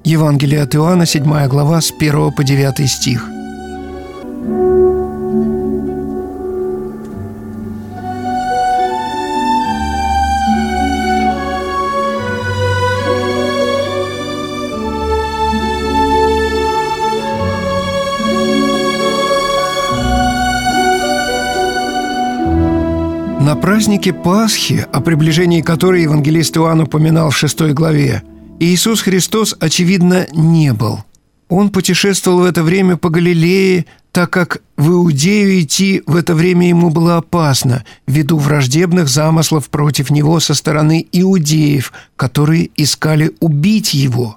Евангелие от Иоанна, 7 глава, с 1 по 9 стих. На празднике Пасхи, о приближении которой евангелист Иоанн упоминал в 6 главе, Иисус Христос, очевидно, не был. Он путешествовал в это время по Галилее, так как в Иудею идти в это время ему было опасно, ввиду враждебных замыслов против него со стороны иудеев, которые искали убить его.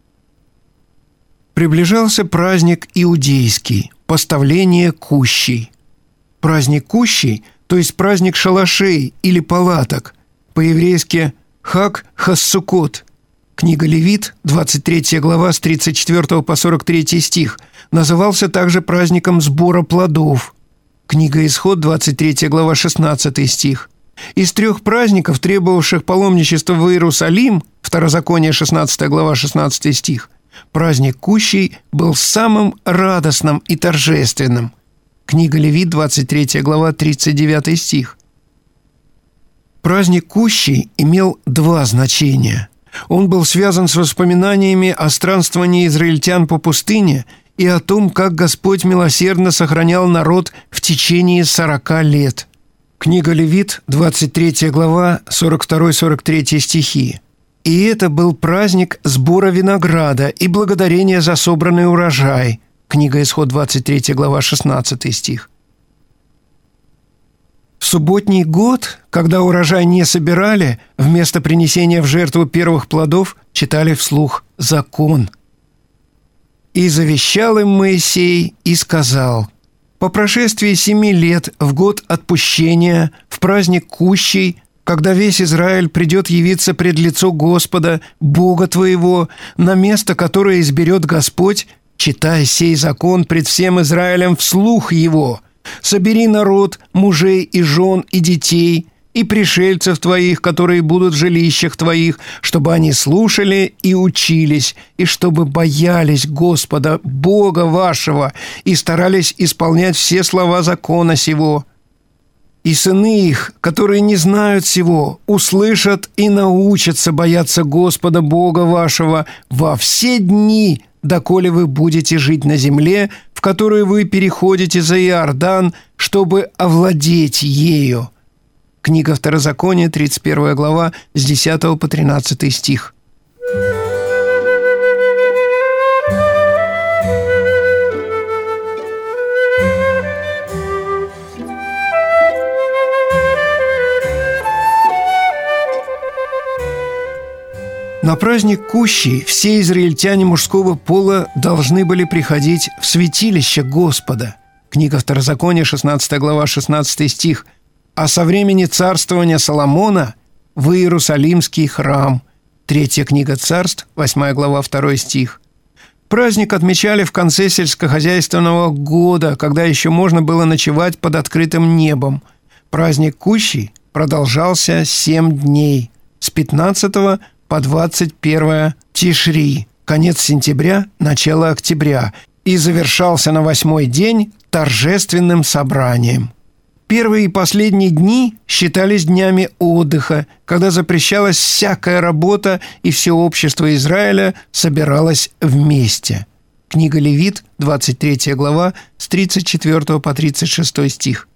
Приближался праздник иудейский, поставление кущей. Праздник кущей, то есть праздник шалашей или палаток, по-еврейски «Хаг Хассукот». Книга Левит, 23 глава, с 34 по 43 стих, назывался также праздником сбора плодов. Книга Исход, 23 глава, 16 стих. Из 3 праздников, требовавших паломничества в Иерусалим, Второзаконие, 16 глава, 16 стих, праздник кущей был самым радостным и торжественным. Книга Левит, 23 глава, 39 стих. Праздник кущей имел 2 значения. Он был связан с воспоминаниями о странствовании израильтян по пустыне и о том, как Господь милосердно сохранял народ в течение 40 лет. Книга Левит, 23 глава, 42-43 стихи. И это был праздник сбора винограда и благодарения за собранный урожай. Книга Исход, 23 глава, 16 стих. В субботний год, когда урожай не собирали, вместо принесения в жертву первых плодов читали вслух закон. «И завещал им Моисей и сказал: по прошествии 7 лет в год отпущения, в праздник кущей, когда весь Израиль придет явиться пред лицо Господа, Бога твоего, на место, которое изберет Господь, читай сей закон пред всем Израилем вслух его. Собери народ, мужей и жен и детей, и пришельцев твоих, которые будут в жилищах твоих, чтобы они слушали и учились, и чтобы боялись Господа, Бога вашего, и старались исполнять все слова закона сего. И сыны их, которые не знают сего, услышат и научатся бояться Господа, Бога вашего, во все дни, доколе вы будете жить на земле, в которую вы переходите за Иордан, чтобы овладеть ею». Книга Второзакония, 31 глава, с 10 по 13 стих. На праздник кущей все израильтяне мужского пола должны были приходить в святилище Господа. Книга Второзакония, 16 глава, 16 стих. А со времени царствования Соломона в Иерусалимский храм. 3 книга Царств, 8 глава, 2 стих. Праздник отмечали в конце сельскохозяйственного года, когда еще можно было ночевать под открытым небом. Праздник кущей продолжался 7 дней, с 15 по 21 Тишри, конец сентября, начало октября, и завершался на 8-й день торжественным собранием. Первые и последние дни считались днями отдыха, когда запрещалась всякая работа, и все общество Израиля собиралось вместе. Книга Левит, 23 глава, с 34 по 36 стих.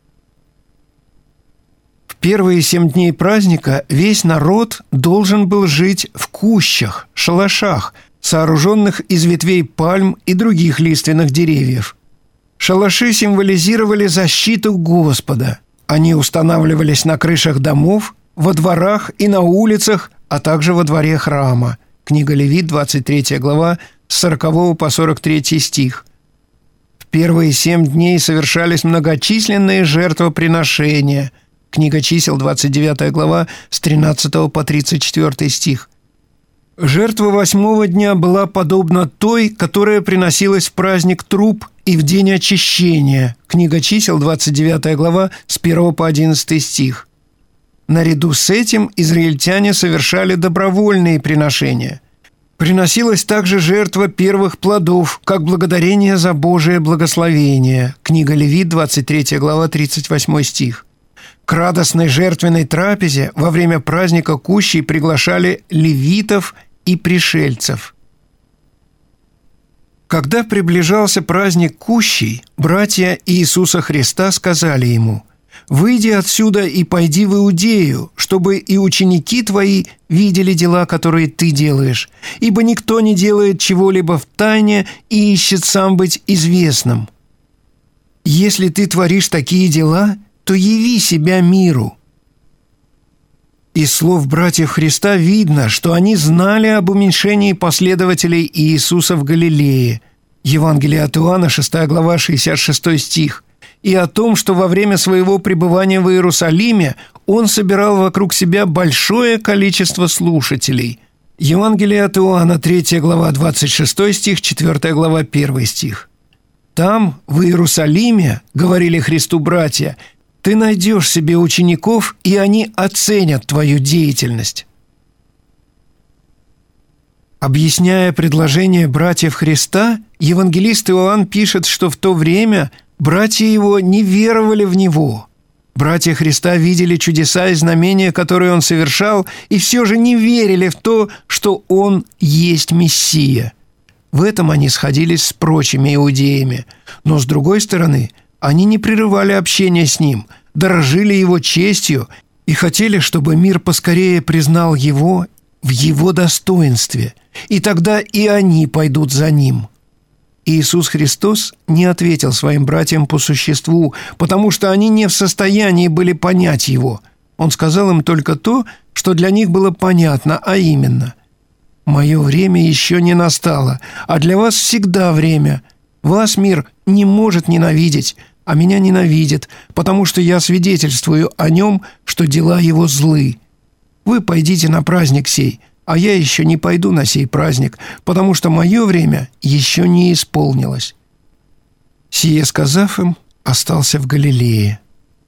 В первые 7 дней праздника весь народ должен был жить в кущах, шалашах, сооруженных из ветвей пальм и других лиственных деревьев. Шалаши символизировали защиту Господа. Они устанавливались на крышах домов, во дворах и на улицах, а также во дворе храма. Книга Левит, 23 глава, с 40 по 43 стих. В первые 7 дней совершались многочисленные жертвоприношения. Книга Чисел, 29 глава, с 13 по 34 стих. Жертва 8-го дня была подобна той, которая приносилась в праздник труб и в день очищения. Книга Чисел, 29 глава, с 1 по 11 стих. Наряду с этим израильтяне совершали добровольные приношения. Приносилась также жертва первых плодов, как благодарение за Божие благословение. Книга Левит, 23 глава, 38 стих. К радостной жертвенной трапезе во время праздника Кущей приглашали левитов и пришельцев. Когда приближался праздник Кущей, братья Иисуса Христа сказали ему: «Выйди отсюда и пойди в Иудею, чтобы и ученики твои видели дела, которые ты делаешь, ибо никто не делает чего-либо в тайне и ищет сам быть известным. Если ты творишь такие дела, то яви себя миру». Из слов братьев Христа видно, что они знали об уменьшении последователей Иисуса в Галилее. Евангелие от Иоанна, 6 глава, 66 стих. И о том, что во время своего пребывания в Иерусалиме он собирал вокруг себя большое количество слушателей. Евангелие от Иоанна, 3 глава, 26 стих, 4 глава, 1 стих. «Там, в Иерусалиме, — говорили Христу братья, — ты найдешь себе учеников, и они оценят твою деятельность». Объясняя предложение братьев Христа, евангелист Иоанн пишет, что в то время братья его не веровали в него. Братья Христа видели чудеса и знамения, которые он совершал, и все же не верили в то, что он есть Мессия. В этом они сходились с прочими иудеями. Но, с другой стороны, они не прерывали общение с ним, дорожили его честью и хотели, чтобы мир поскорее признал его в его достоинстве, и тогда и они пойдут за ним. Иисус Христос не ответил своим братьям по существу, потому что они не в состоянии были понять Его. Он сказал им только то, что для них было понятно, а именно: «Мое время еще не настало, а для вас всегда время. Вас мир не может ненавидеть, а меня ненавидит, потому что я свидетельствую о нем, что дела его злы. Вы пойдите на праздник сей, а я еще не пойду на сей праздник, потому что мое время еще не исполнилось». Сие сказав им, остался в Галилее.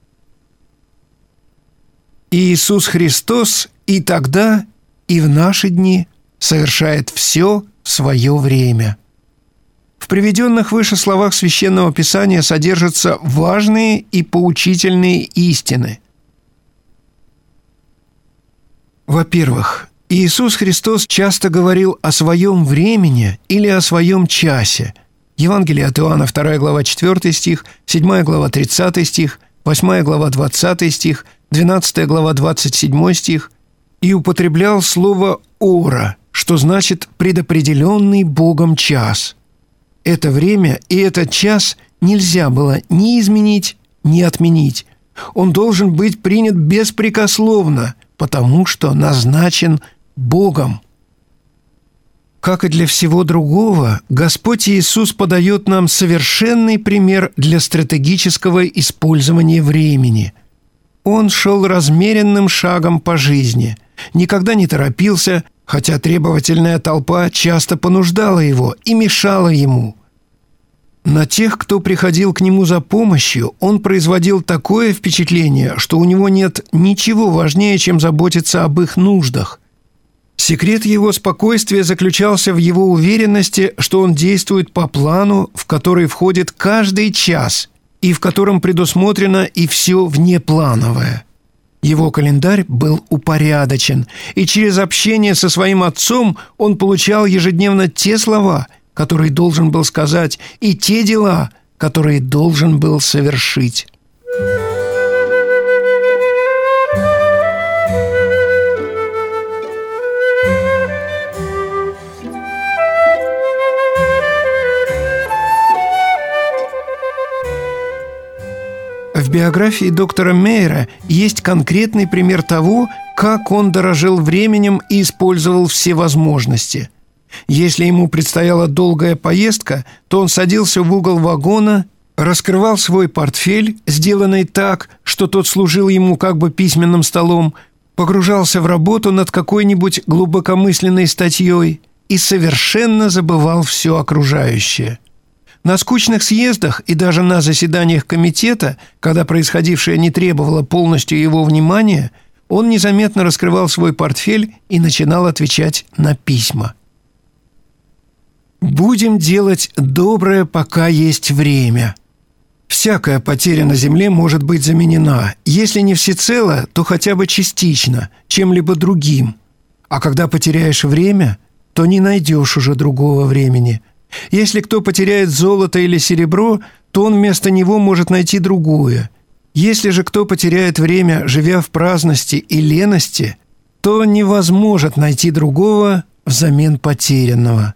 Иисус Христос и тогда, и в наши дни совершает все в свое время. В приведенных выше словах Священного Писания содержатся важные и поучительные истины. Во-первых, Иисус Христос часто говорил о своем времени или о своем часе. Евангелие от Иоанна, 2 глава, 4 стих, 7 глава, 30 стих, 8 глава, 20 стих, 12 глава, 27 стих. И употреблял слово «ора», что значит «предопределенный Богом час». Это время и этот час нельзя было ни изменить, ни отменить. Он должен быть принят беспрекословно, потому что назначен Богом. Как и для всего другого, Господь Иисус подает нам совершенный пример для стратегического использования времени. Он шел размеренным шагом по жизни, никогда не торопился, хотя требовательная толпа часто понуждала его и мешала ему. На тех, кто приходил к нему за помощью, он производил такое впечатление, что у него нет ничего важнее, чем заботиться об их нуждах. Секрет его спокойствия заключался в его уверенности, что он действует по плану, в который входит каждый час, и в котором предусмотрено и все внеплановое. Его календарь был упорядочен, и через общение со своим отцом он получал ежедневно те слова, которые должен был сказать, и те дела, которые должен был совершить. В биографии доктора Мейера есть конкретный пример того, как он дорожил временем и использовал все возможности. Если ему предстояла долгая поездка, то он садился в угол вагона, раскрывал свой портфель, сделанный так, что тот служил ему как бы письменным столом, погружался в работу над какой-нибудь глубокомысленной статьей и совершенно забывал все окружающее. На скучных съездах и даже на заседаниях комитета, когда происходившее не требовало полностью его внимания, он незаметно раскрывал свой портфель и начинал отвечать на письма. Будем делать доброе, пока есть время. Всякая потеря на земле может быть заменена, если не всецело, то хотя бы частично, чем-либо другим. А когда потеряешь время, то не найдешь уже другого времени. Если кто потеряет золото или серебро, то он вместо него может найти другое. Если же кто потеряет время, живя в праздности и лености, то невозможно найти другого взамен потерянного.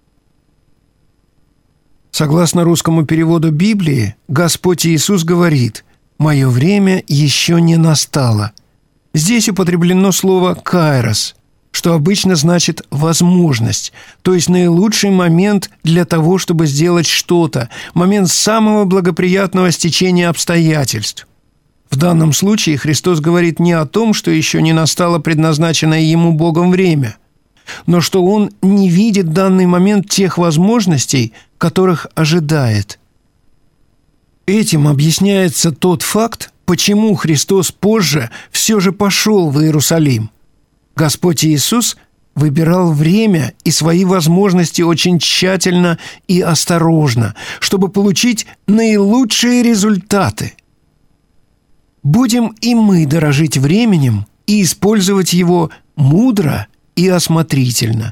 Согласно русскому переводу Библии, Господь Иисус говорит: «Мое время еще не настало». Здесь употреблено слово «кайрос», что обычно значит «возможность», то есть наилучший момент для того, чтобы сделать что-то, момент самого благоприятного стечения обстоятельств. В данном случае Христос говорит не о том, что еще не настало предназначенное Ему Богом время, но что Он не видит в данный момент тех возможностей, которых ожидает. Этим объясняется тот факт, почему Христос позже все же пошел в Иерусалим. Господь Иисус выбирал время и свои возможности очень тщательно и осторожно, чтобы получить наилучшие результаты. Будем и мы дорожить временем и использовать его мудро и осмотрительно.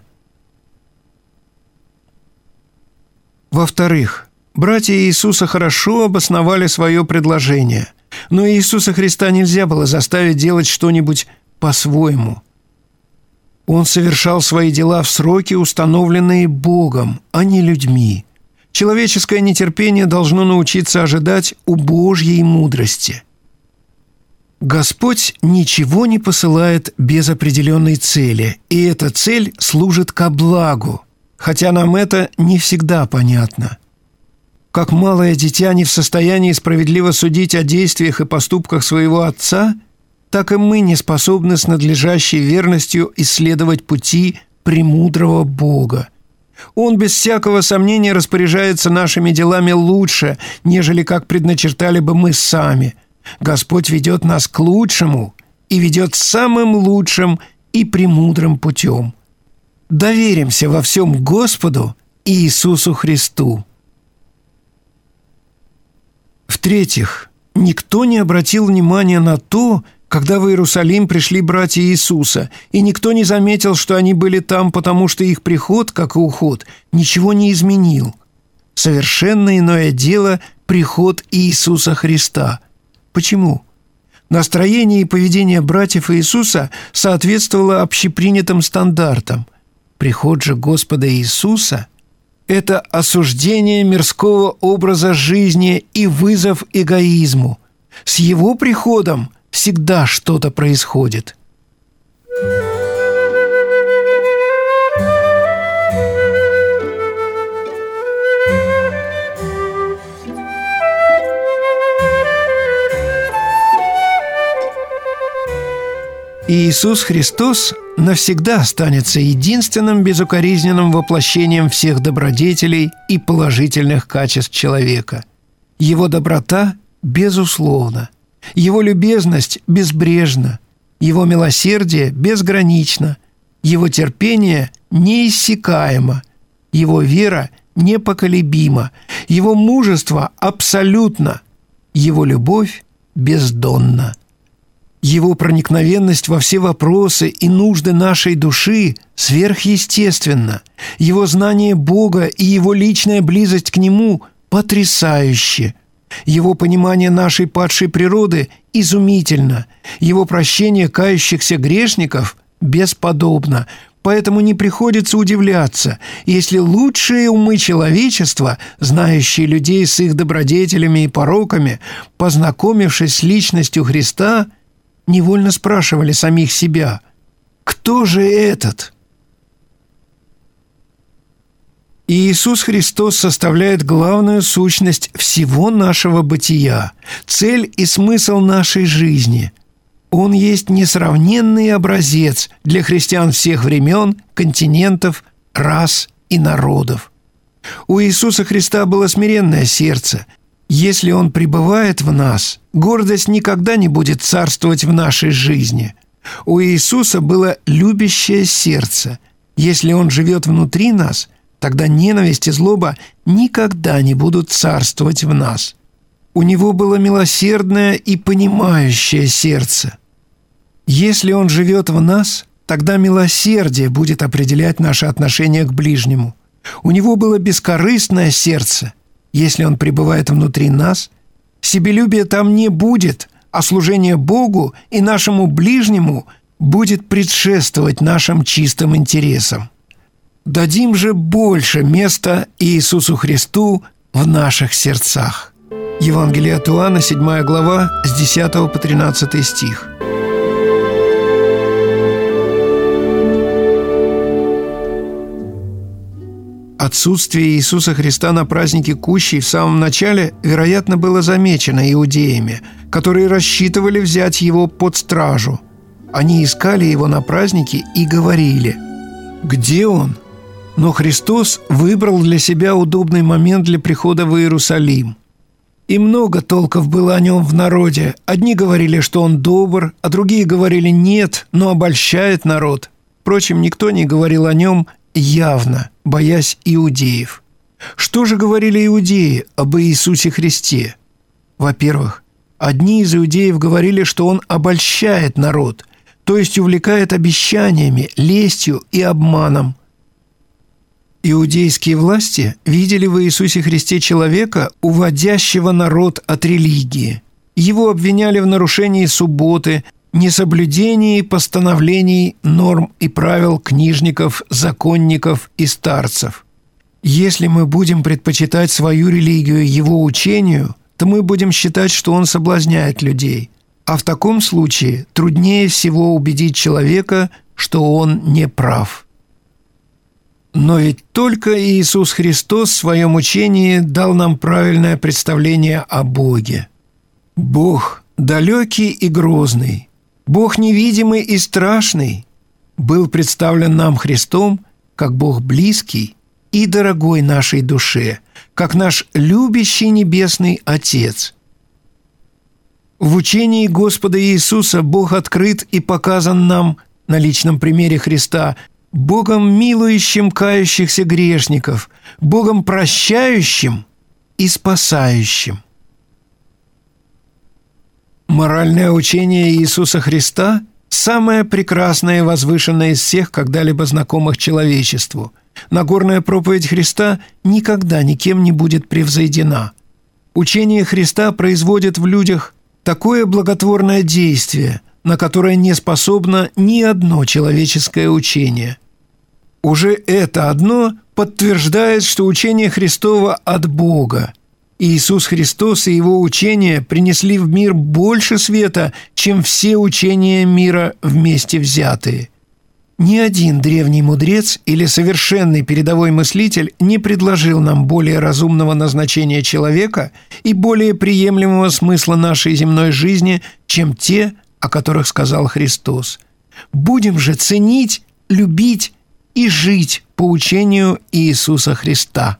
Во-вторых, братья Иисуса хорошо обосновали свое предложение, но Иисуса Христа нельзя было заставить делать что-нибудь по-своему. Он совершал свои дела в сроки, установленные Богом, а не людьми. Человеческое нетерпение должно научиться ожидать у Божьей мудрости. Господь ничего не посылает без определенной цели, и эта цель служит ко благу, хотя нам это не всегда понятно. Как малое дитя не в состоянии справедливо судить о действиях и поступках своего отца, так и мы не способны с надлежащей верностью исследовать пути премудрого Бога. Он без всякого сомнения распоряжается нашими делами лучше, нежели как предначертали бы мы сами. Господь ведет нас к лучшему и ведет самым лучшим и премудрым путем. Доверимся во всем Господу Иисусу Христу. В-третьих, никто не обратил внимания на то, когда в Иерусалим пришли братья Иисуса, и никто не заметил, что они были там, потому что их приход, как и уход, ничего не изменил. Совершенно иное дело приход Иисуса Христа. Почему? Настроение и поведение братьев Иисуса соответствовало общепринятым стандартам. Приход же Господа Иисуса – это осуждение мирского образа жизни и вызов эгоизму. С Его приходом всегда что-то происходит. Иисус Христос навсегда останется единственным безукоризненным воплощением всех добродетелей и положительных качеств человека. Его доброта безусловна, Его любезность безбрежна, Его милосердие безгранично, Его терпение неиссякаемо, Его вера непоколебима, Его мужество абсолютно, Его любовь бездонна. Его проникновенность во все вопросы и нужды нашей души сверхъестественна. Его знание Бога и Его личная близость к Нему потрясающе. Его понимание нашей падшей природы изумительно. Его прощение кающихся грешников бесподобно. Поэтому не приходится удивляться, если лучшие умы человечества, знающие людей с их добродетелями и пороками, познакомившись с личностью Христа, невольно спрашивали самих себя: «Кто же этот?» Иисус Христос составляет главную сущность всего нашего бытия, цель и смысл нашей жизни. Он есть несравненный образец для христиан всех времен, континентов, рас и народов. У Иисуса Христа было смиренное сердце. Если Он пребывает в нас, гордость никогда не будет царствовать в нашей жизни. У Иисуса было любящее сердце. Если Он живет внутри нас, тогда ненависть и злоба никогда не будут царствовать в нас. У него было милосердное и понимающее сердце. Если он живет в нас, тогда милосердие будет определять наше отношение к ближнему. У него было бескорыстное сердце. Если он пребывает внутри нас, себелюбия там не будет, а служение Богу и нашему ближнему будет предшествовать нашим чистым интересам. Дадим же больше места Иисусу Христу в наших сердцах. Евангелие от Иоанна, 7 глава, с 10 по 13 стих. Отсутствие Иисуса Христа на празднике Кущей в самом начале, вероятно, было замечено иудеями, которые рассчитывали взять его под стражу. Они искали его на празднике и говорили: «Где он?» Но Христос выбрал для себя удобный момент для прихода в Иерусалим. И много толков было о нем в народе. Одни говорили, что он добр, а другие говорили: нет, но обольщает народ. Впрочем, никто не говорил о нем явно, боясь иудеев. Что же говорили иудеи об Иисусе Христе? Во-первых, одни из иудеев говорили, что он обольщает народ, то есть увлекает обещаниями, лестью и обманом. Иудейские власти видели в Иисусе Христе человека, уводящего народ от религии. Его обвиняли в нарушении субботы, несоблюдении постановлений, норм и правил книжников, законников и старцев. Если мы будем предпочитать свою религию его учению, то мы будем считать, что он соблазняет людей. А в таком случае труднее всего убедить человека, что он не прав. Но ведь только Иисус Христос в своем учении дал нам правильное представление о Боге. Бог далекий и грозный, Бог невидимый и страшный был представлен нам Христом как Бог близкий и дорогой нашей душе, как наш любящий небесный Отец. В учении Господа Иисуса Бог открыт и показан нам на личном примере Христа Богом, милующим кающихся грешников, Богом прощающим и спасающим. Моральное учение Иисуса Христа – самое прекрасное и возвышенное из всех когда-либо знакомых человечеству. Нагорная проповедь Христа никогда никем не будет превзойдена. Учение Христа производит в людях такое благотворное действие, на которое не способно ни одно человеческое учение. Уже это одно подтверждает, что учение Христово от Бога. Иисус Христос и Его учение принесли в мир больше света, чем все учения мира вместе взятые. Ни один древний мудрец или совершенный передовой мыслитель не предложил нам более разумного назначения человека и более приемлемого смысла нашей земной жизни, чем те, о которых сказал Христос. Будем же ценить, любить и жить по учению Иисуса Христа.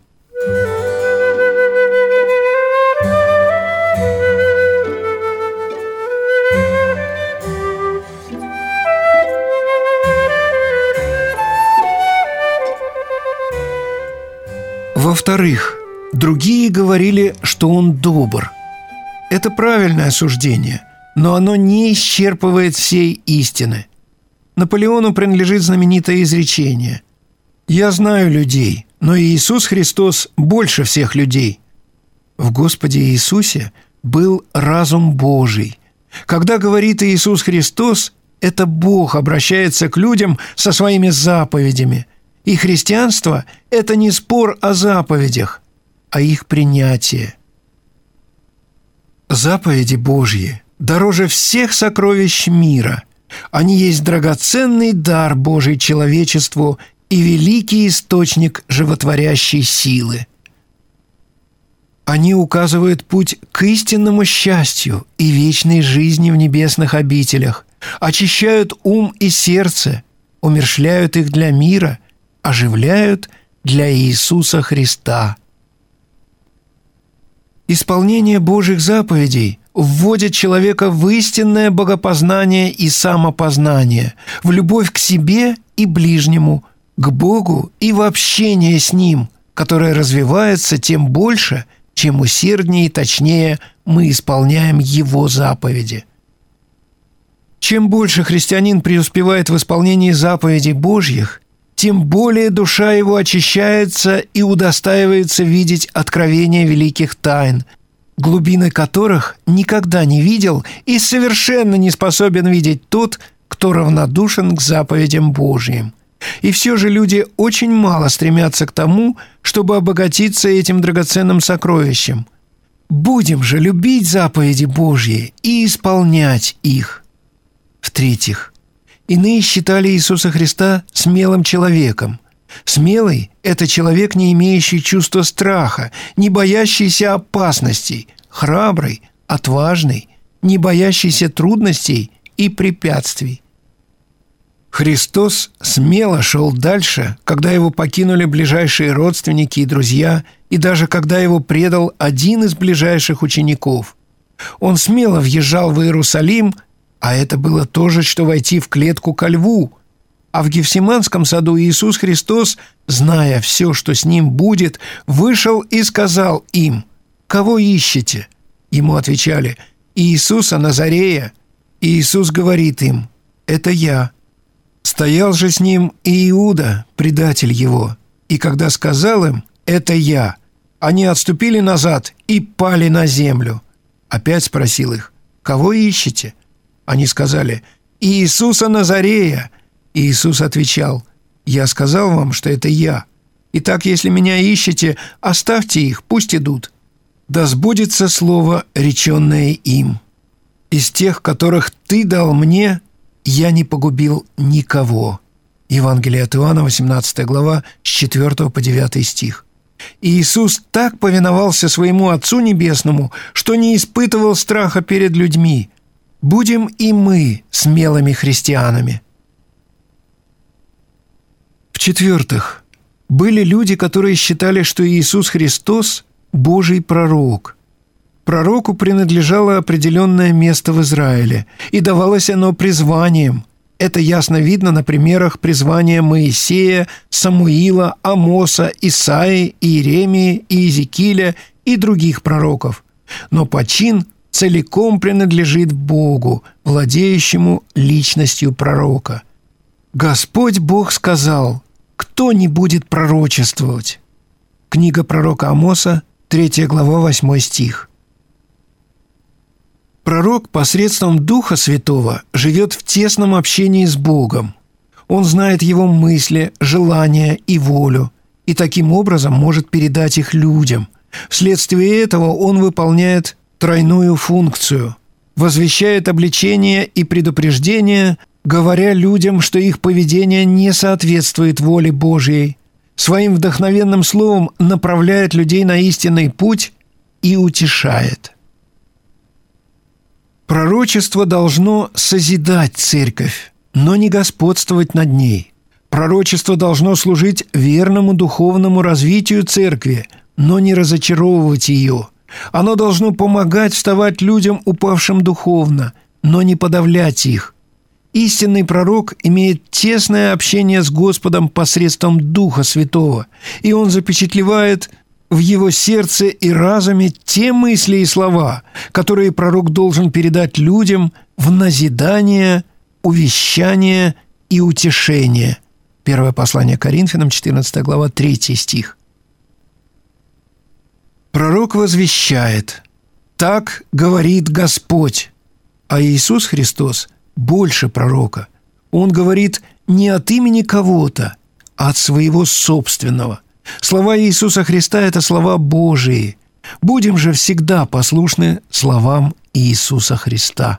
Во-вторых, другие говорили, что он добр. Это правильное суждение, но оно не исчерпывает всей истины. Наполеону принадлежит знаменитое изречение: «Я знаю людей, но Иисус Христос больше всех людей». В Господе Иисусе был разум Божий. Когда говорит Иисус Христос, это Бог обращается к людям со своими заповедями. И христианство – это не спор о заповедях, а их принятие. Заповеди Божьи дороже всех сокровищ мира. Они есть драгоценный дар Божий человечеству и великий источник животворящей силы. Они указывают путь к истинному счастью и вечной жизни в небесных обителях, очищают ум и сердце, умерщвляют их для мира, оживляют для Иисуса Христа. Исполнение Божьих заповедей вводит человека в истинное богопознание и самопознание, в любовь к себе и ближнему, к Богу и в общение с Ним, которое развивается тем больше, чем усерднее и точнее мы исполняем Его заповеди. Чем больше христианин преуспевает в исполнении заповедей Божьих, тем более душа его очищается и удостаивается видеть откровения великих тайн, глубины которых никогда не видел и совершенно не способен видеть тот, кто равнодушен к заповедям Божьим. И все же люди очень мало стремятся к тому, чтобы обогатиться этим драгоценным сокровищем. Будем же любить заповеди Божьи и исполнять их. В-третьих, иные считали Иисуса Христа смелым человеком. Смелый – это человек, не имеющий чувства страха, не боящийся опасностей, храбрый, отважный, не боящийся трудностей и препятствий. Христос смело шел дальше, когда его покинули ближайшие родственники и друзья, и даже когда его предал один из ближайших учеников. Он смело въезжал в Иерусалим, а это было то же, что войти в клетку ко льву. А в Гефсиманском саду Иисус Христос, зная все, что с ним будет, вышел и сказал им: «Кого ищете?» Ему отвечали: «Иисуса Назарея». И Иисус говорит им: «Это я». Стоял же с ним и Иуда, предатель его, и когда сказал им: «Это я», они отступили назад и пали на землю. Опять спросил их: «Кого ищете?» Они сказали: «Иисуса Назарея». И Иисус отвечал: «Я сказал вам, что это я. Итак, если меня ищете, оставьте их, пусть идут. Да сбудется слово, реченное им. Из тех, которых ты дал мне, я не погубил никого». Евангелие от Иоанна, 18 глава, с 4 по 9 стих. И Иисус так повиновался своему Отцу Небесному, что не испытывал страха перед людьми. Будем и мы смелыми христианами. В-четвертых, были люди, которые считали, что Иисус Христос – Божий пророк. Пророку принадлежало определенное место в Израиле, и давалось оно призванием. Это ясно видно на примерах призвания Моисея, Самуила, Амоса, Исаии, Иеремии, Иезекииля и других пророков. Но почин целиком принадлежит Богу, владеющему личностью пророка. Господь Бог сказал: «Кто не будет пророчествовать?» Книга пророка Амоса, 3 глава, 8 стих. Пророк посредством Духа Святого живет в тесном общении с Богом. Он знает Его мысли, желания и волю, и таким образом может передать их людям. Вследствие этого он выполняет тройную функцию – возвещает обличение и предупреждение, говоря людям, что их поведение не соответствует воле Божьей, своим вдохновенным словом направляет людей на истинный путь и утешает. Пророчество должно созидать церковь, но не господствовать над ней. Пророчество должно служить верному духовному развитию церкви, но не разочаровывать ее. Оно должно помогать вставать людям, упавшим духовно, но не подавлять их. Истинный пророк имеет тесное общение с Господом посредством Духа Святого, и он запечатлевает в его сердце и разуме те мысли и слова, которые пророк должен передать людям в назидание, увещание и утешение. Первое послание Коринфянам, 14 глава, 3 стих. Пророк возвещает: «Так говорит Господь», а Иисус Христос больше пророка. Он говорит не от имени кого-то, а от своего собственного. Слова Иисуса Христа – это слова Божии. Будем же всегда послушны словам Иисуса Христа.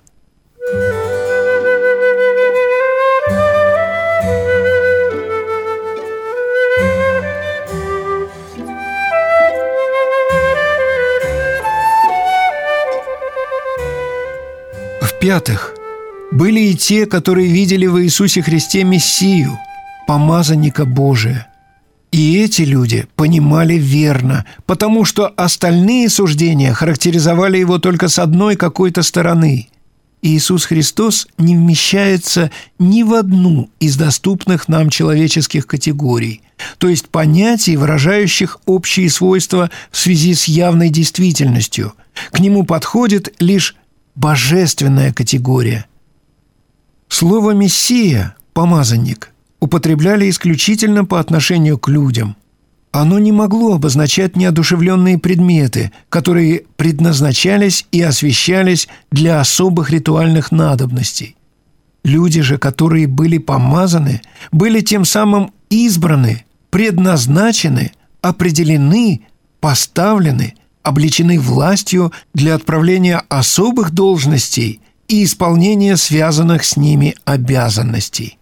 В-пятых, были и те, которые видели в Иисусе Христе Мессию, помазанника Божия. И эти люди понимали верно, потому что остальные суждения характеризовали его только с одной какой-то стороны. Иисус Христос не вмещается ни в одну из доступных нам человеческих категорий, то есть понятий, выражающих общие свойства в связи с явной действительностью. К нему подходит лишь божественная категория. Слово «мессия», «помазанник» употребляли исключительно по отношению к людям. Оно не могло обозначать неодушевленные предметы, которые предназначались и освящались для особых ритуальных надобностей. Люди же, которые были помазаны, были тем самым избраны, предназначены, определены, поставлены, облечены властью для отправления особых должностей и исполнения связанных с ними обязанностей.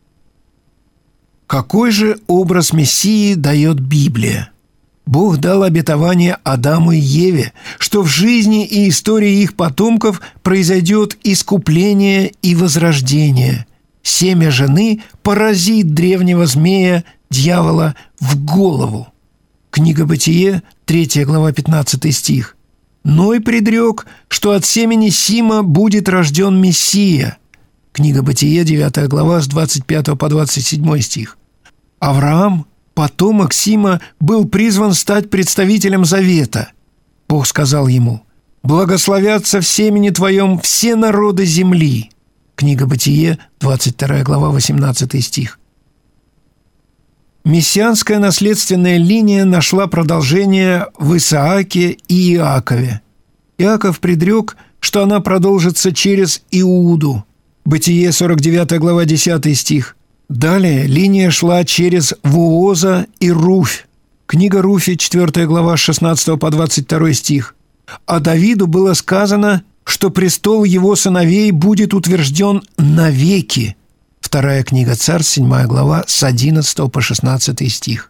Какой же образ Мессии дает Библия? Бог дал обетование Адаму и Еве, что в жизни и истории их потомков произойдет искупление и возрождение. Семя жены поразит древнего змея, дьявола, в голову. Книга Бытие, 3 глава, 15 стих. Ной предрек, что от семени Сима будет рожден Мессия. Книга Бытие, 9 глава, с 25 по 27 стих. Авраам, потомок Сима, был призван стать представителем завета. Бог сказал ему: «Благословятся в семени твоем все народы земли». Книга Бытие, 22 глава, 18 стих. Мессианская наследственная линия нашла продолжение в Исааке и Иакове. Иаков предрек, что она продолжится через Иуду. Бытие, 49 глава, 10 стих. Далее линия шла через Вооза и Руфь. Книга Руфи, 4 глава, 16 по 22 стих. А Давиду было сказано, что престол его сыновей будет утвержден навеки. Вторая книга Царств, 7 глава, с 11 по 16 стих.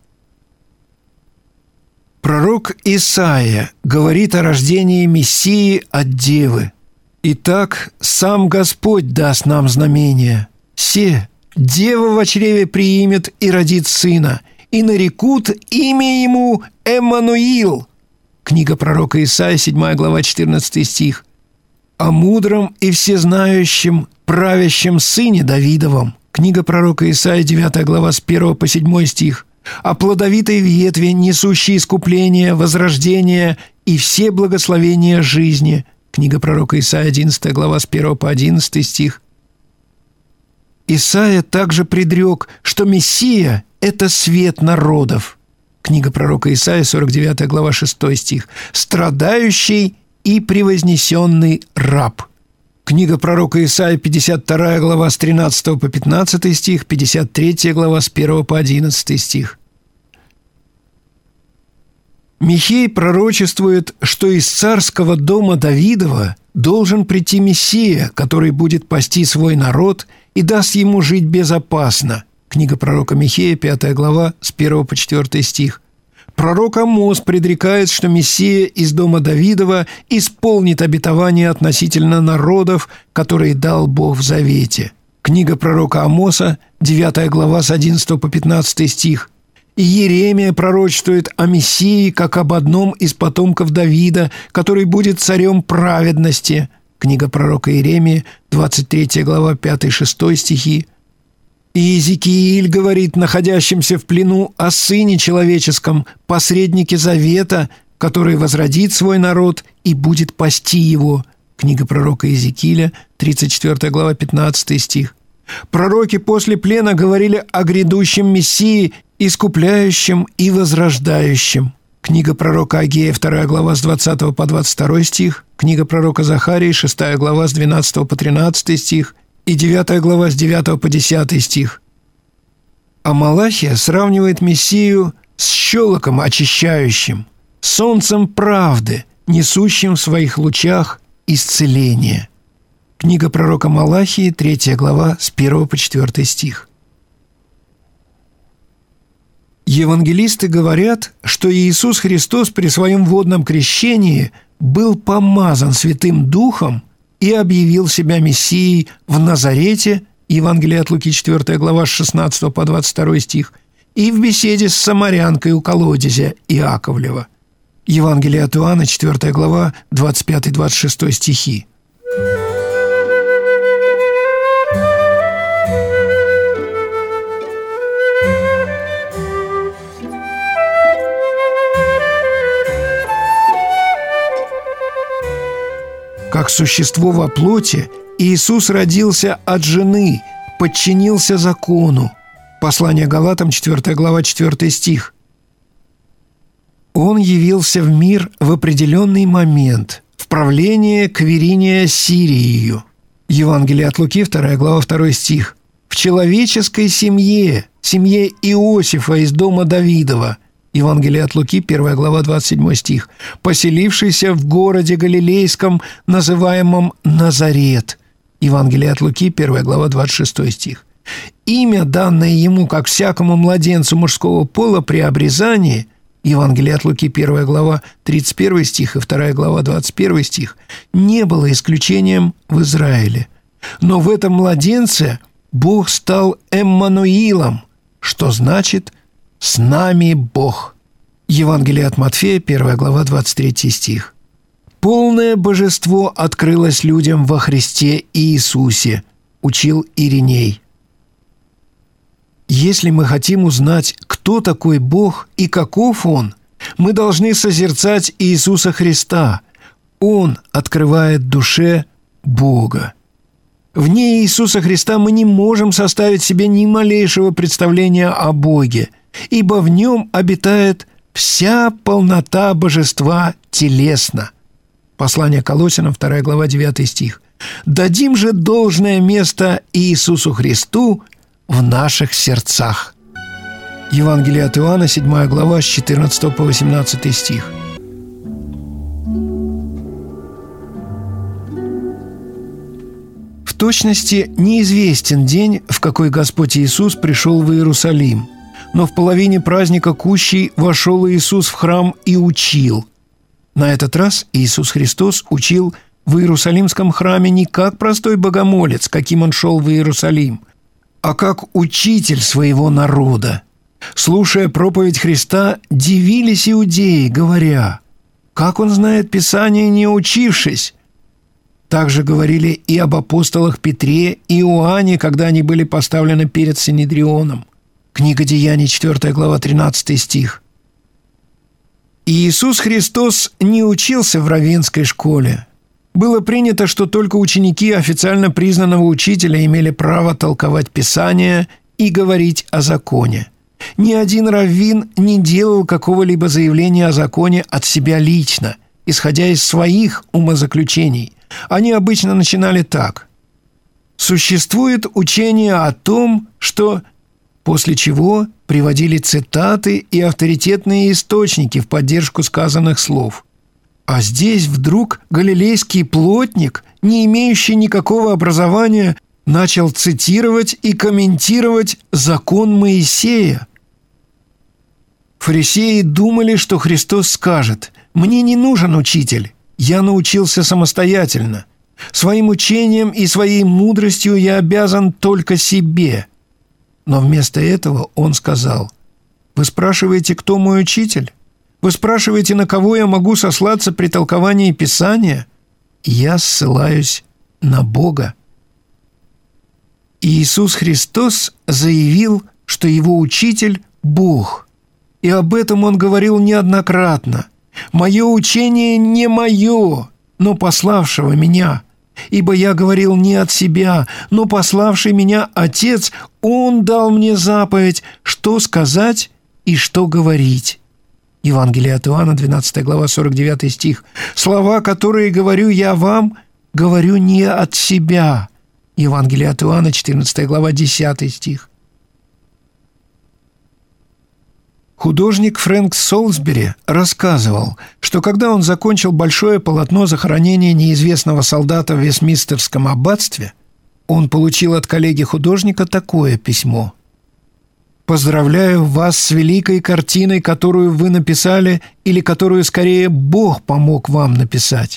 Пророк Исаия говорит о рождении Мессии от Девы. «Итак, сам Господь даст нам знамение. Се, дева во чреве приимет и родит сына, и нарекут имя ему Эммануил». Книга пророка Исаия, 7 глава, 14 стих. «О мудром и всезнающем, правящем сыне Давидовом». Книга пророка Исаия, 9 глава, с 1 по 7 стих. «О плодовитой ветви, несущей искупление, возрождение и все благословения жизни». Книга пророка Исаия, 11 глава, с 1 по 11 стих. Исаия также предрек, что Мессия – это свет народов. Книга пророка Исаия, 49 глава, 6 стих. «Страдающий и превознесенный раб». Книга пророка Исаия, 52 глава, с 13 по 15 стих, 53 глава, с 1 по 11 стих. Михей пророчествует, что из царского дома Давидова должен прийти Мессия, который будет пасти свой народ и даст ему жить безопасно. Книга пророка Михея, 5 глава, с 1 по 4 стих. Пророк Амос предрекает, что Мессия из дома Давидова исполнит обетование относительно народов, которые дал Бог в завете. Книга пророка Амоса, 9 глава, с 11 по 15 стих. И Иеремия пророчествует о Мессии как об одном из потомков Давида, который будет царем праведности. Книга пророка Иеремии, 23 глава, 5-6 стихи. И Иезекииль говорит находящимся в плену о Сыне Человеческом, посреднике завета, который возродит свой народ и будет пасти его. Книга пророка Иезекииля, 34 глава, 15 стих. Пророки после плена говорили о грядущем Мессии, искупляющем и возрождающем. Книга пророка Агея, 2 глава, с 20 по 22 стих. Книга пророка Захарии, 6 глава, с 12 по 13 стих. И 9 глава, с 9 по 10 стих. А Малахия сравнивает Мессию с щелоком очищающим, солнцем правды, несущим в своих лучах исцеление. Книга пророка Малахии, 3 глава, с 1 по 4 стих. Евангелисты говорят, что Иисус Христос при своем водном крещении был помазан Святым Духом и объявил себя Мессией в Назарете, Евангелие от Луки, 4 глава, с 16 по 22 стих, и в беседе с самарянкой у колодезя Иаковлева, Евангелие от Иоанна, 4 глава, 25-26 стихи. Как существо во плоти, Иисус родился от жены, подчинился закону. Послание Галатам, 4 глава, 4 стих. Он явился в мир в определенный момент, в правление Квириния Сирией. Евангелие от Луки, 2 глава, 2 стих. В человеческой семье, семье Иосифа из дома Давидова. Евангелие от Луки, 1 глава, 27 стих. Поселившийся в городе Галилейском, называемом Назарет. Евангелие от Луки, 1 глава, 26 стих. Имя, данное ему, как всякому младенцу мужского пола при обрезании, Евангелие от Луки, 1 глава, 31 стих и 2 глава, 21 стих, не было исключением в Израиле. Но в этом младенце Бог стал Эммануилом, что значит «с нами Бог». Евангелие от Матфея, 1 глава, 23 стих. «Полное божество открылось людям во Христе Иисусе», учил Ириней. Если мы хотим узнать, кто такой Бог и каков Он, мы должны созерцать Иисуса Христа. Он открывает душе Бога. Вне Иисуса Христа мы не можем составить себе ни малейшего представления о Боге, ибо в Нем обитает вся полнота божества телесно. Послание Колоссянам, 2 глава, 9 стих. «Дадим же должное место Иисусу Христу в наших сердцах». Евангелие от Иоанна, 7 глава, с 14 по 18 стих. В точности неизвестен день, в какой Господь Иисус пришел в Иерусалим, но в половине праздника Кущей вошел Иисус в храм и учил. На этот раз Иисус Христос учил в Иерусалимском храме не как простой богомолец, каким Он шел в Иерусалим, а как учитель своего народа. Слушая проповедь Христа, дивились иудеи, говоря: «Как он знает Писание, не учившись?» Также говорили и об апостолах Петре и Иоанне, когда они были поставлены перед Синедрионом. Книга Деяний, 4 глава, 13 стих. Иисус Христос не учился в раввинской школе. Было принято, что только ученики официально признанного учителя имели право толковать Писание и говорить о законе. Ни один раввин не делал какого-либо заявления о законе от себя лично, исходя из своих умозаключений. Они обычно начинали так: «Существует учение о том, что…», после чего приводили цитаты и авторитетные источники в поддержку сказанных слов. А здесь вдруг галилейский плотник, не имеющий никакого образования, начал цитировать и комментировать закон Моисея. Фарисеи думали, что Христос скажет: «Мне не нужен учитель, я научился самостоятельно. Своим учением и своей мудростью я обязан только себе». Но вместо этого Он сказал: «Вы спрашиваете, кто мой учитель? Вы спрашиваете, на кого я могу сослаться при толковании Писания? Я ссылаюсь на Бога». Иисус Христос заявил, что Его учитель – Бог. И об этом Он говорил неоднократно. «Мое учение не мое, но пославшего Меня. Ибо я говорил не от себя, но пославший Меня Отец, Он дал мне заповедь, что сказать и что говорить». Евангелие от Иоанна, 12 глава, 49 стих. «Слова, которые говорю я вам, говорю не от себя». Евангелие от Иоанна, 14 глава, 10 стих. Художник Фрэнк Солсбери рассказывал, что когда он закончил большое полотно захоронения неизвестного солдата в Вестминстерском аббатстве, он получил от коллеги-художника такое письмо: «Поздравляю вас с великой картиной, которую вы написали, или которую, скорее, Бог помог вам написать».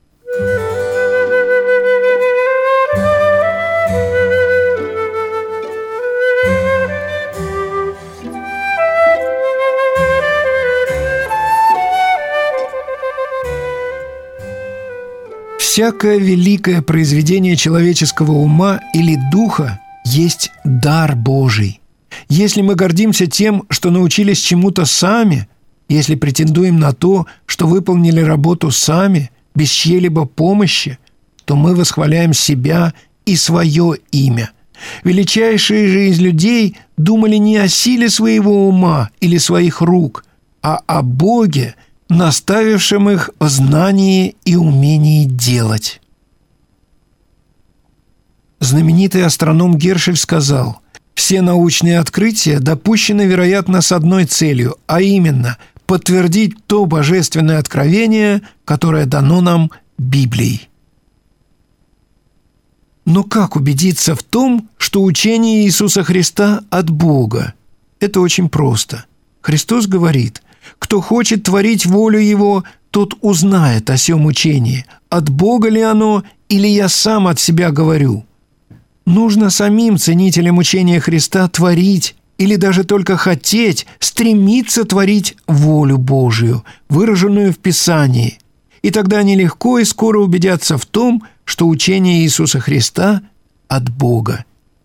Всякое великое произведение человеческого ума или духа есть дар Божий. Если мы гордимся тем, что научились чему-то сами, если претендуем на то, что выполнили работу сами, без чьей-либо помощи, то мы восхваляем себя и свое имя. Величайшие же из людей думали не о силе своего ума или своих рук, а о Боге, наставившем их в знании и умении делать. Знаменитый астроном Гершель сказал: «Все научные открытия допущены, вероятно, с одной целью, а именно подтвердить то божественное откровение, которое дано нам Библией». Но как убедиться в том, что учение Иисуса Христа от Бога? Это очень просто. Христос говорит: «Кто хочет творить волю Его, тот узнает о сем учении, от Бога ли оно, или я сам от себя говорю». Нужно самим ценителям учения Христа творить или даже только хотеть, стремиться творить волю Божию, выраженную в Писании. И тогда они легко и скоро убедятся в том, что учение Иисуса Христа от Бога.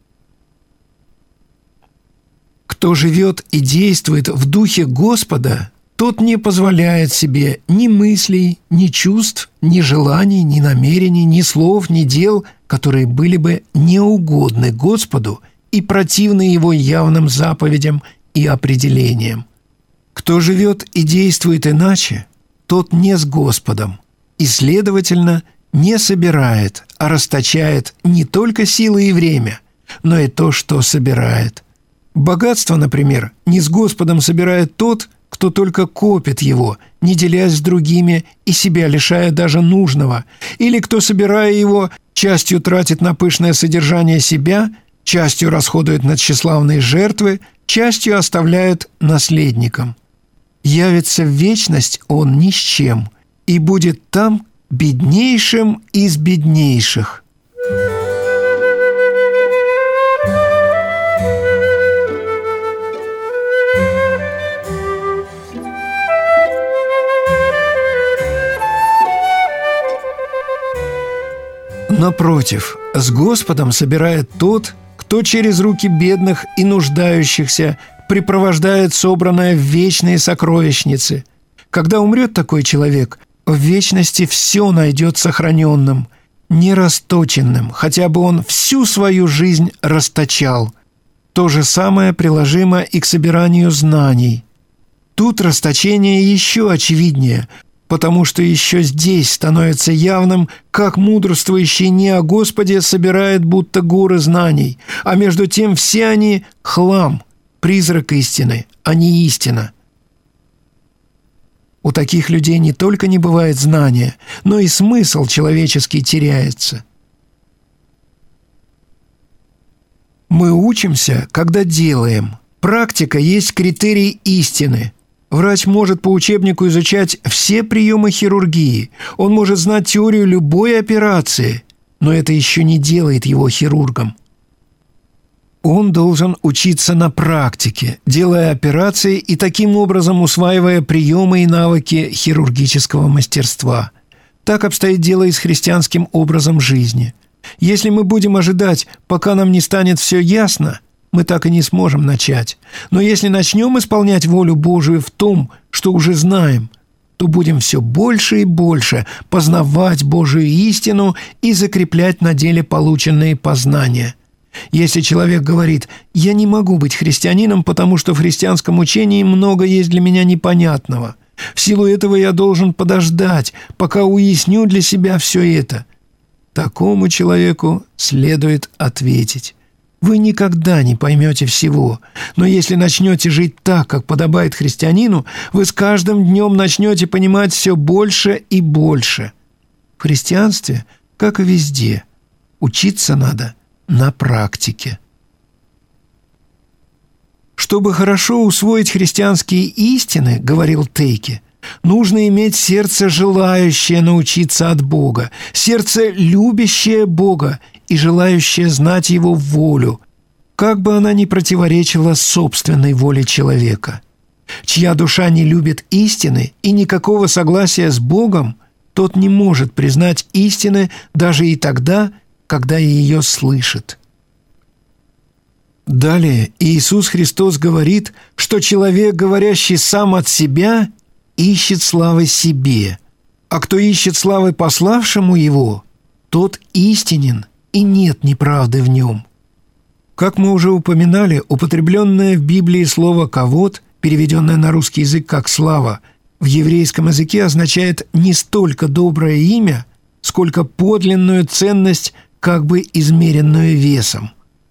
Кто живет и действует в духе Господа, тот не позволяет себе ни мыслей, ни чувств, ни желаний, ни намерений, ни слов, ни дел, которые были бы неугодны Господу и противны Его явным заповедям и определениям. Кто живет и действует иначе, тот не с Господом и, следовательно, не собирает, а расточает не только силы и время, но и то, что собирает. Богатство, например, не с Господом собирает тот, кто только копит его, не делясь с другими и себя лишая даже нужного, или кто, собирая его, частью тратит на пышное содержание себя, частью расходует на тщеславные жертвы, частью оставляет наследникам. Явится в вечность он ни с чем и будет там беднейшим из беднейших. Напротив, с Господом собирает тот, кто через руки бедных и нуждающихся припровождает собранное в вечные сокровищницы. Когда умрет такой человек, в вечности все найдет сохраненным, нерасточенным, хотя бы он всю свою жизнь расточал. То же самое приложимо и к собиранию знаний. Тут расточение еще очевиднее, потому что еще здесь становится явным, как мудрствующий не о Господе собирает будто горы знаний, а между тем все они – хлам, призрак истины, а не истина. У таких людей не только не бывает знания, но и смысл человеческий теряется. Мы учимся, когда делаем. Практика есть критерий истины. Врач может по учебнику изучать все приемы хирургии, он может знать теорию любой операции, но это еще не делает его хирургом. Он должен учиться на практике, делая операции и таким образом усваивая приемы и навыки хирургического мастерства. Так обстоит дело и с христианским образом жизни. Если мы будем ожидать, пока нам не станет все ясно, мы так и не сможем начать. Но если начнем исполнять волю Божию в том, что уже знаем, то будем все больше и больше познавать Божию истину и закреплять на деле полученные познания. Если человек говорит: «Я не могу быть христианином, потому что в христианском учении много есть для меня непонятного. В силу этого я должен подождать, пока уясню для себя все это», такому человеку следует ответить: вы никогда не поймете всего, но если начнете жить так, как подобает христианину, вы с каждым днем начнете понимать все больше и больше. В христианстве, как и везде, учиться надо на практике. Чтобы хорошо усвоить христианские истины, говорил Тейке, нужно иметь сердце, желающее научиться от Бога, сердце, любящее Бога и желающее знать Его волю, как бы она ни противоречила собственной воле человека. Чья душа не любит истины и никакого согласия с Богом, тот не может признать истины даже и тогда, когда ее слышит. Далее Иисус Христос говорит, что человек, говорящий сам от себя, ищет славы себе, А кто ищет славы пославшему его, тот истинен, и нет неправды в нем». Как мы уже упоминали, употребленное в Библии слово «кавод», переведенное на русский язык как «слава», в еврейском языке означает не столько доброе имя, сколько подлинную ценность, как бы измеренную весом.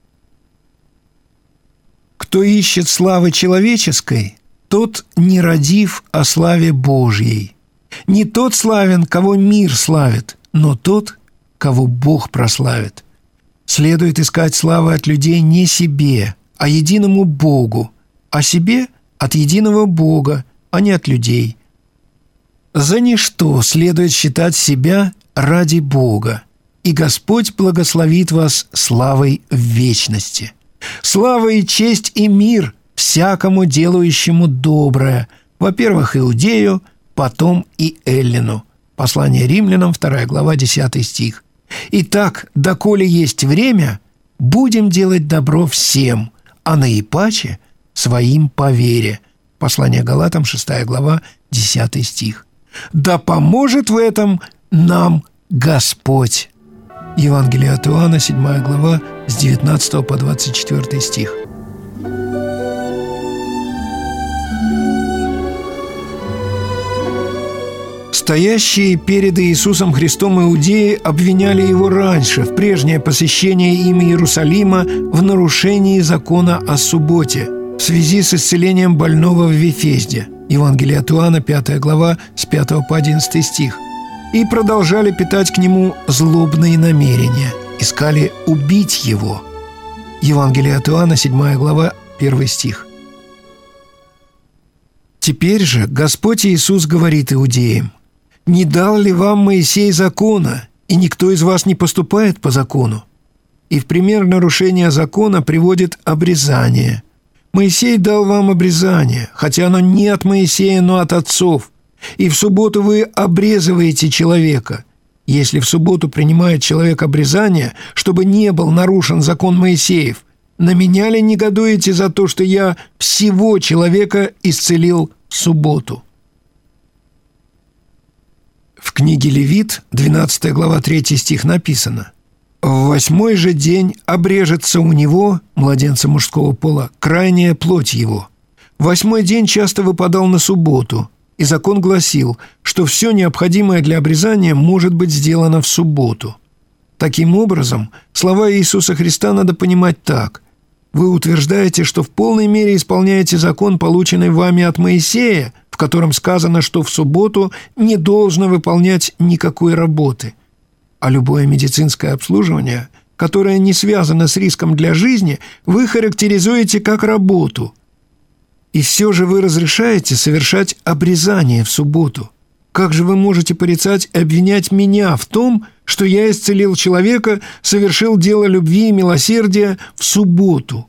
Кто ищет славы человеческой, тот не родив о славе Божьей. Не тот славен, кого мир славит, но тот, кого Бог прославит. Следует искать славы от людей не себе, а единому Богу, а себе от единого Бога, а не от людей. За ничто следует считать себя ради Бога, и Господь благословит вас славой в вечности. Слава и честь и мир всякому делающему доброе, во-первых, Иудею, потом и Эллину. Послание Римлянам, 2 глава, 10 стих. «Итак, доколе есть время, будем делать добро всем, а наипаче своим по вере». Послание Галатам, 6 глава, 10 стих. «Да поможет в этом нам Господь». Евангелие от Иоанна, 7 глава, с 19 по 24 стих. Стоящие перед Иисусом Христом иудеи обвиняли его раньше, в прежнее посещение им Иерусалима, в нарушении закона о субботе в связи с исцелением больного в Вифезде. Евангелие от Иоанна, 5 глава, с 5 по 11 стих. И продолжали питать к нему злобные намерения, искали убить его. Евангелие от Иоанна, 7 глава, 1 стих. Теперь же Господь Иисус говорит иудеям: «Не дал ли вам Моисей закона, и никто из вас не поступает по закону?» И в пример нарушения закона приводит обрезание. «Моисей дал вам обрезание, хотя оно не от Моисея, но от отцов. И в субботу вы обрезываете человека. Если в субботу принимает человек обрезание, чтобы не был нарушен закон Моисеев, на меня ли негодуете за то, что я всего человека исцелил в субботу?» В книге Левит, 12 глава, 3 стих написано: «В 8-й же день обрежется у него, младенца мужского пола, крайняя плоть его». 8-й день часто выпадал на субботу, и закон гласил, что все необходимое для обрезания может быть сделано в субботу. Таким образом, слова Иисуса Христа надо понимать так: вы утверждаете, что в полной мере исполняете закон, полученный вами от Моисея, в котором сказано, что в субботу не должно выполнять никакой работы. А любое медицинское обслуживание, которое не связано с риском для жизни, вы характеризуете как работу. И все же вы разрешаете совершать обрезание в субботу. Как же вы можете порицать и обвинять меня в том, что я исцелил человека, совершил дело любви и милосердия в субботу?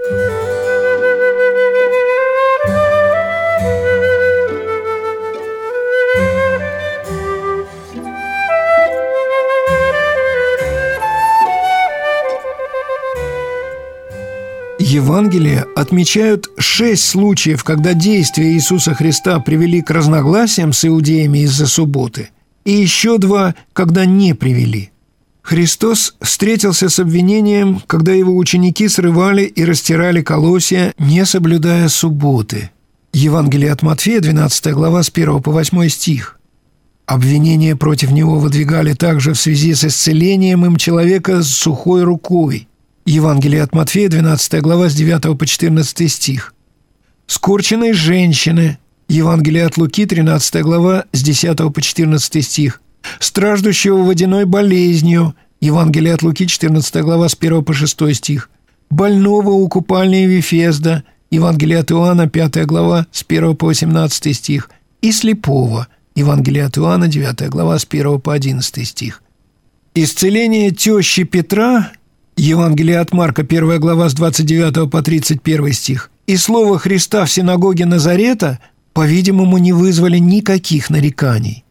Евангелия отмечают 6 случаев, когда действия Иисуса Христа привели к разногласиям с иудеями из-за субботы, и еще 2, когда не привели. Христос встретился с обвинением, когда его ученики срывали и растирали колосья, не соблюдая субботы. Евангелие от Матфея, 12 глава, с 1 по 8 стих. Обвинения против него выдвигали также в связи с исцелением им человека с сухой рукой. Евангелие от Матфея, 12 глава, с 9 по 14 стих. Скорченной женщины. Евангелие от Луки, 13 глава, с 10 по 14 стих. Страждущего водяной болезнью. Евангелие от Луки, 14 глава, с 1 по 6 стих. Больного у купальни Вифезда. Евангелие от Иоанна, 5 глава, с 1 по 18 стих. И слепого. Евангелие от Иоанна, 9 глава, с 1 по 11 стих. Исцеление тещи Петра. Евангелие от Марка, 1 глава, с 29 по 31 стих. И слово Христа в синагоге Назарета, по-видимому, не вызвали никаких нареканий.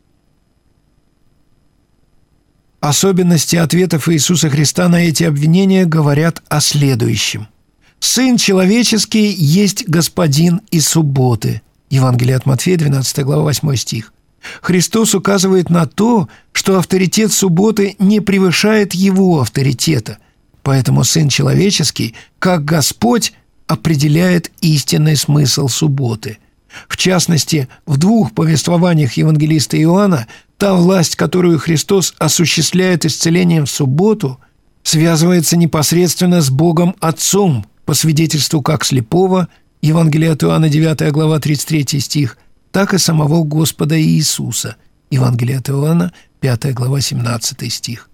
Особенности ответов Иисуса Христа на эти обвинения говорят о следующем. «Сын человеческий есть Господин и субботы». Евангелие от Матфея, 12 глава, 8 стих. Христос указывает на то, что авторитет субботы не превышает его авторитета, поэтому Сын Человеческий, как Господь, определяет истинный смысл субботы. В частности, в 2 повествованиях евангелиста Иоанна та власть, которую Христос осуществляет исцелением в субботу, связывается непосредственно с Богом Отцом, по свидетельству как слепого, Евангелие от Иоанна, 9 глава, 33 стих, так и самого Господа Иисуса, Евангелие от Иоанна, 5 глава, 17 стих.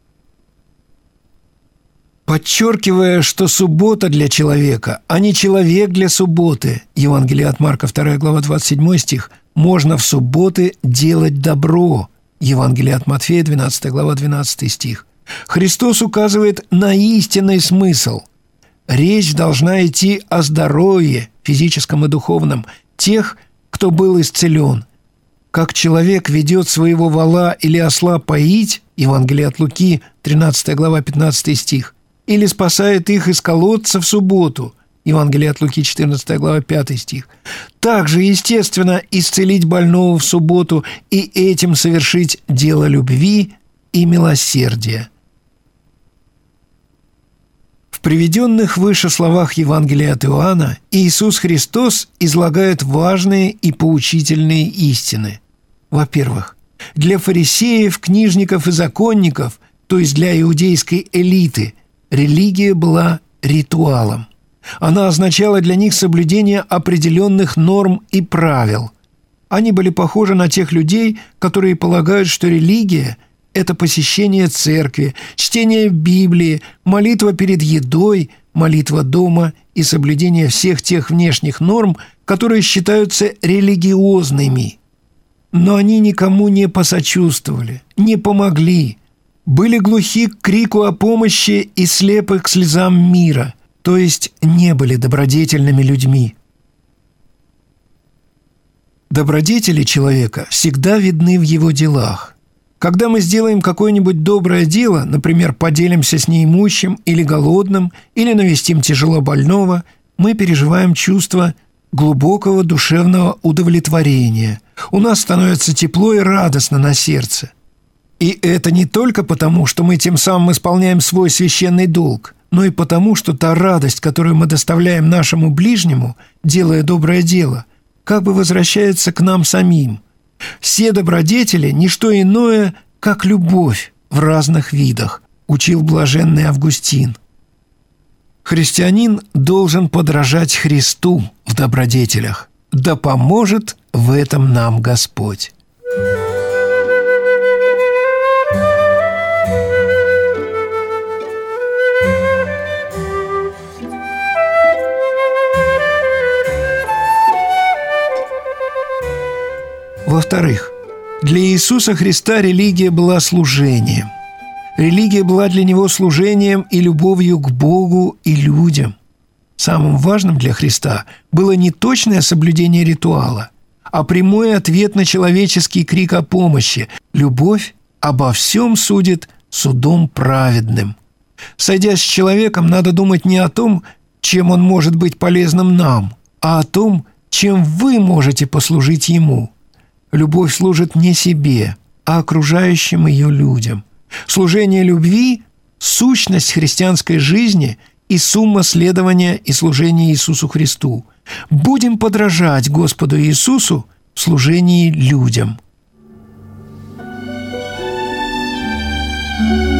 Подчеркивая, что суббота для человека, а не человек для субботы, Евангелие от Марка, 2 глава, 27 стих, можно в субботы делать добро, Евангелие от Матфея, 12 глава, 12 стих. Христос указывает на истинный смысл. Речь должна идти о здоровье, физическом и духовном, тех, кто был исцелен. Как человек ведет своего вола или осла поить, Евангелие от Луки, 13 глава, 15 стих, или спасает их из колодца в субботу, Евангелие от Луки, 14 глава, 5 стих. Также, естественно, исцелить больного в субботу и этим совершить дело любви и милосердия. В приведенных выше словах Евангелия от Иоанна Иисус Христос излагает важные и поучительные истины. Во-первых, для фарисеев, книжников и законников, то есть для иудейской элиты, религия была ритуалом. Она означала для них соблюдение определенных норм и правил. Они были похожи на тех людей, которые полагают, что религия – это посещение церкви, чтение Библии, молитва перед едой, молитва дома и соблюдение всех тех внешних норм, которые считаются религиозными. Но они никому не посочувствовали, не помогли, были глухи к крику о помощи и слепы к слезам мира, то есть не были добродетельными людьми. Добродетели человека всегда видны в его делах. Когда мы сделаем какое-нибудь доброе дело, например, поделимся с неимущим или голодным, или навестим тяжелобольного, мы переживаем чувство глубокого душевного удовлетворения. У нас становится тепло и радостно на сердце. И это не только потому, что мы тем самым исполняем свой священный долг, но и потому, что та радость, которую мы доставляем нашему ближнему, делая доброе дело, как бы возвращается к нам самим. Все добродетели – не что иное, как любовь в разных видах, учил блаженный Августин. Христианин должен подражать Христу в добродетелях. Да поможет в этом нам Господь. Во-вторых, для Иисуса Христа религия была служением. Религия была для Него служением и любовью к Богу и людям. Самым важным для Христа было не точное соблюдение ритуала, а прямой ответ на человеческий крик о помощи. Любовь обо всем судит судом праведным. Сойдясь с человеком, надо думать не о том, чем он может быть полезным нам, а о том, чем вы можете послужить ему. Любовь служит не себе, а окружающим ее людям. Служение любви – сущность христианской жизни и сумма следования и служения Иисусу Христу. Будем подражать Господу Иисусу в служении людям.